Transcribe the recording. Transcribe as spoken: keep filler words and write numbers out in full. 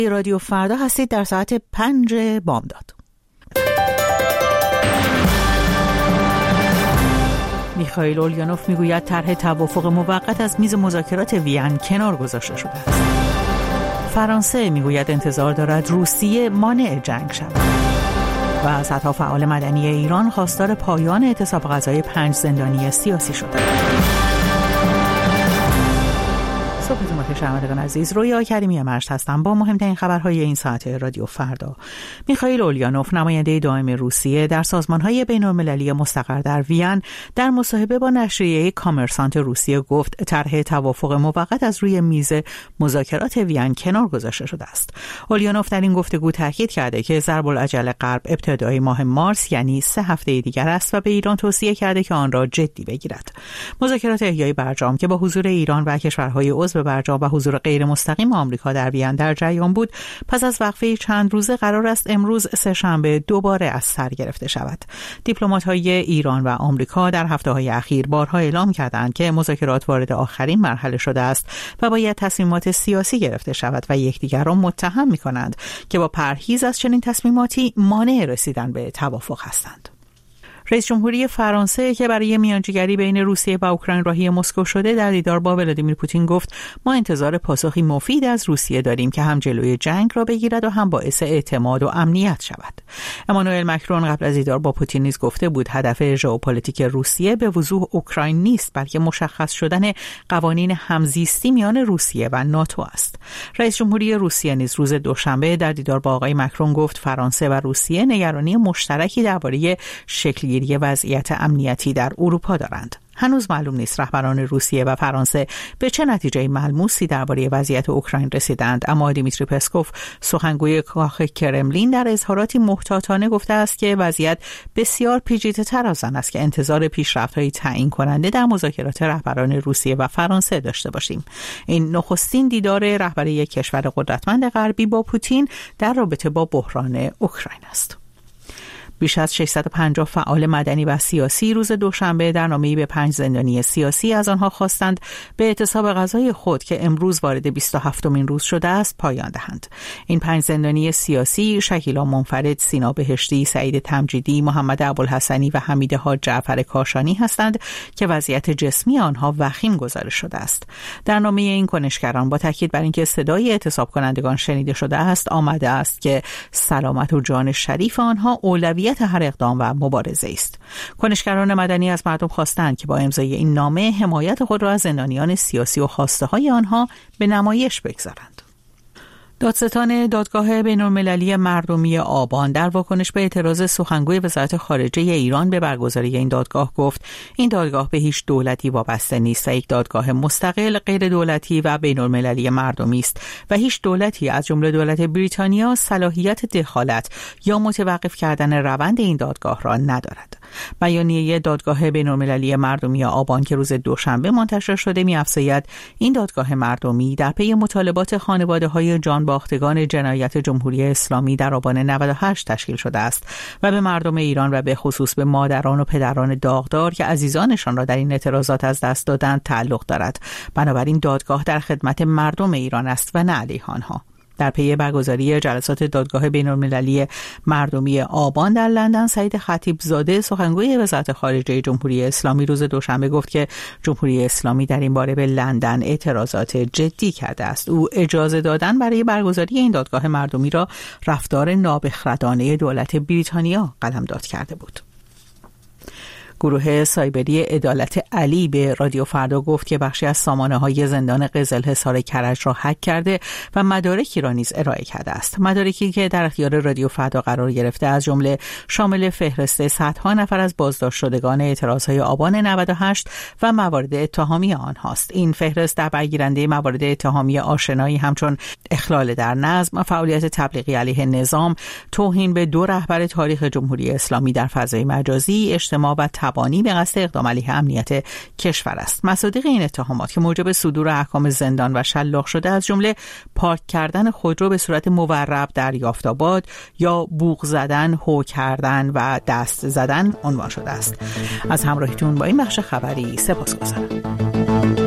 رادیو فردا هستید در ساعت پنج بامداد. میخائیل اولیانوف میگوید طرح توافق موقت از میز مذاکرات وین کنار گذاشته شده است. فرانسه میگوید انتظار دارد روسیه مانع جنگ شود. و صدها فعال مدنی ایران خواستار پایان اعتصاب غذای پنج زندانی سیاسی شدند. صبحتون بخیر شنوندگان عزیز، رویا کریمی مرج هستم با مهمترین خبرهای این ساعت رادیو فردا. میخائیل اولیانوف نماینده دائم روسیه در سازمان‌های بین‌المللی مستقر در وین در مصاحبه با نشریه کامرسانت روسیه گفت طرح توافق موقت از روی میز مذاکرات وین کنار گذاشته شده است. اولیانوف در این گفتگو تاکید کرده که ضرب العجل غرب ابتدای ماه مارس یعنی سه هفته دیگر است و به ایران توصیه کرده که آن را جدی بگیرد. مذاکرات احیای برجام که با حضور ایران و کشورهای عضو برجام و حضور غیر مستقیم آمریکا در وین در جریان بود، پس از وقفه چند روزه قرار است امروز سه‌شنبه دوباره از سر گرفته شود. دیپلمات‌های ایران و آمریکا در هفته‌های اخیر بارها اعلام کردند که مذاکرات وارد آخرین مرحله شده است و باید تصمیمات سیاسی گرفته شود و یکدیگر را متهم می‌کنند که با پرهیز از چنین تصمیماتی مانع رسیدن به توافق هستند. رئیس جمهوری فرانسه که برای میانجیگری بین روسیه و اوکراین راهی مسکو شده در دیدار با ولادیمیر پوتین گفت ما انتظار پاسخی مفید از روسیه داریم که هم جلوی جنگ را بگیرد و هم باعث اعتماد و امنیت شود. امانوئل مکرون قبل از دیدار با پوتین نیز گفته بود هدف ژئوپلیتیک روسیه به وضوح اوکراین نیست بلکه مشخص شدن قوانین همزیستی میان روسیه و ناتو است. رئیس جمهوری روسیه نیز روز دوشنبه در دیدار با آقای مکرون گفت فرانسه و روسیه نگرانی مشترکی درباره شکل وضعیت امنیتی در اروپا دارند. هنوز معلوم نیست رهبران روسیه و فرانسه به چه نتیجه ملموسی درباره وضعیت اوکراین رسیدند، اما دیمیتری پسکوف سخنگوی کاخ کرملین در اظهاراتی محتاطانه گفته است که وضعیت بسیار پیچیده‌تر از آن است که انتظار پیشرفت‌های تعیین کننده در مذاکرات رهبران روسیه و فرانسه داشته باشیم. این نخستین دیدار رهبر یک کشور قدرتمند غربی با پوتین در رابطه با بحران اوکراین است. بیش از ششصد و پنجاه فعال مدنی و سیاسی روز دوشنبه در نامه‌ای به پنج زندانی سیاسی از آنها خواستند به اعتصاب غذای خود که امروز وارد بیست و هفتمین روز شده است پایان دهند. این پنج زندانی سیاسی شکیلا منفرد، سینا بهشتی، سعید تمجیدی، محمد ابوالحسنی و حمید حاج جعفر کاشانی هستند که وضعیت جسمی آنها وخیم گزارش شده است. در نامه این کنشگران با تاکید بر اینکه صدای اعتصاب کنندگان شنیده شده است آمده است که سلامت و جان شریف آنها اولویت هر اقدام و مبارزه است. کنشگران مدنی از مردم خواستند که با امضای این نامه حمایت خود را از زندانیان سیاسی و خواسته های آنها به نمایش بگذارند. دادستان دادگاه بین‌المللی مردمی آبان در واکنش به اعتراض سخنگوی وزارت خارجه ایران به برگزاری این دادگاه گفت این دادگاه به هیچ دولتی وابسته نیست و یک دادگاه مستقل، غیر دولتی و بین‌المللی مردمی است و هیچ دولتی از جمله دولت بریتانیا صلاحیت دخالت یا متوقف کردن روند این دادگاه را ندارد. بیانیه دادگاه بین‌المللی مردمی آبان که روز دوشنبه منتشر شده می‌افزاید این دادگاه مردمی در پی مطالبات خانواده‌های جان باختگان جنایت جمهوری اسلامی در آبان نود و هشت تشکیل شده است و به مردم ایران و به خصوص به مادران و پدران داغدار که عزیزانشان را در این اعتراضات از دست دادند تعلق دارد. بنابراین دادگاه در خدمت مردم ایران است و نه علیه آنها. در پی برگزاری جلسات دادگاه بین‌المللی مردمی آبان در لندن، سعید خطیبزاده سخنگوی وزارت خارجه جمهوری اسلامی روز دوشنبه گفت که جمهوری اسلامی در این باره به لندن اعتراضات جدی کرده است. او اجازه دادن برای برگزاری این دادگاه مردمی را رفتار نابخردانه دولت بریتانیا قلمداد کرده بود. گروه سایبری عدالت علی به رادیو فردا گفت که بخشی از سامانه‌های زندان قزلحصار کرج را هک کرده و مدارکی را نیز ارائه کرده است. مدارکی که در اختیار رادیو فردا قرار گرفته از جمله شامل فهرست صدها نفر از بازداشت شدگان اعتراضهای آبان نود و هشت و موارد اتهامی آنهاست. این فهرست در برگیرنده موارد اتهامی آشنایی همچون اخلال در نظم، فعالیت تبلیغی علیه نظام، توهین به دو رهبر تاریخ جمهوری اسلامی در فضای مجازی، اجتماع و بانی به قصد اقدام علیه امنیت کشور است. مصادیق این اتهامات که موجب صدور احکام زندان و شلاق شده از جمله پارک کردن خودرو به صورت مورب در یافت‌آباد یا بوق زدن، هو کردن و دست زدن عنوان شده است. از همراهیتون با این بخش خبری سپاسگزارم.